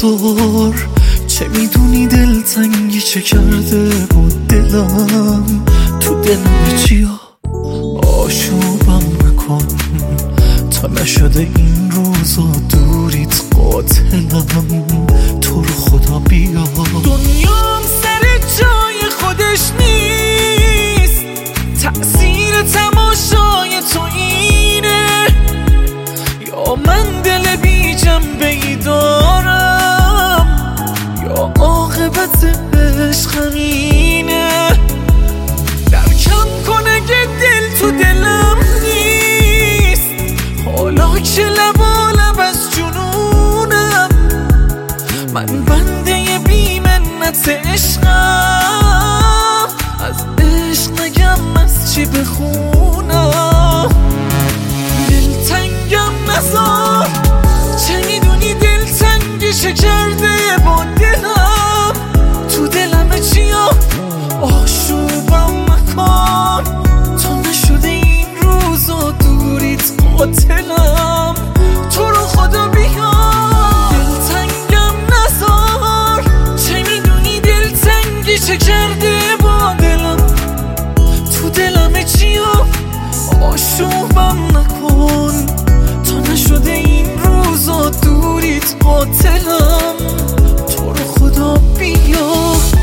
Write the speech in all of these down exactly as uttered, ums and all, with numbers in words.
نزار. چه میدونی دلتنگی چه کرده با دلم، تو دلم چیا آشوبم نکن تا نشده این روزا دوریت قاتلم. تو رو خدا بیا. دنیام سر جای خودش نیست، تأثیر تماشای تو اینه، یا من دل بی جنبه ای دارم یا عاقبت عشق همینه. درکم کن اگه دل تو دلم نیست، حالا که لبالب از جنونم، من بنده بی منت عشقم، از عشق نگم از چی بخونم. دلتنگم نزار، چه میدونی دلتنگی چه کرده با دلم، تو دلم چیا آشوبم مکن تا نشده این روزا دوریت قاتلم. تو رو خدا بیا. دلتنگم نزار، چه میدونی دلتنگی چه کرده با دلم، تو دلم چیا آشوبم نکن تا نشده این روزا دوریت قاتلم. تو رو خدا بیا.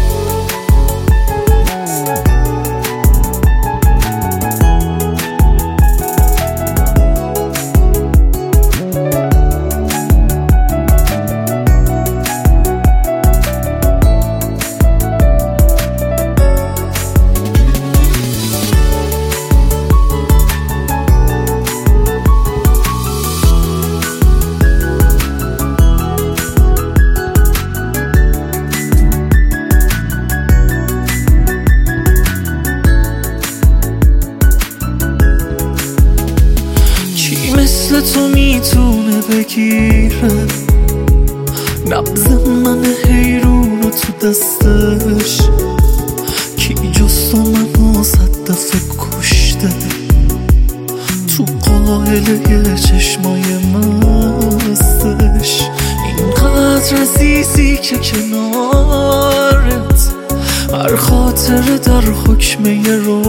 مثل تو میتونه بگیره نبض من حیرون رو تو دستش، کی جز تو منو صد دفعه کشته تو قاهله چشمای مستش. اینقدر عزیزی که کنارت هر خاطر در حکمه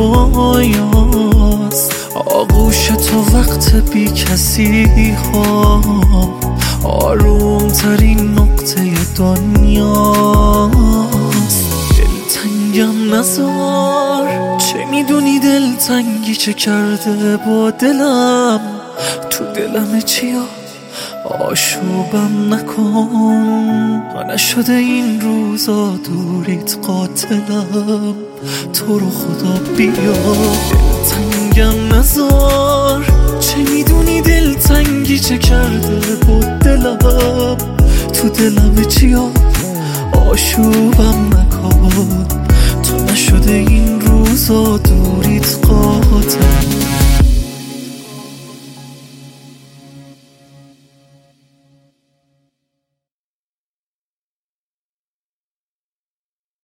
رویاست، آغوش تو وقت بی کسی ها آروم ترین نقطه دنیاست. دلتنگم نزار، چه میدونی دلتنگی چه کرده با دلم، تو دلم چیا آشوبم نکن تا نشده این روزا دوریت قاتلم. تو رو خدا بیا. دلتنگم نزار، چه میدونی دلتنگی چه کرده با دلم، تو دلم چیا آشوبم نکن تا نشده این روزا دوریت قاتلم.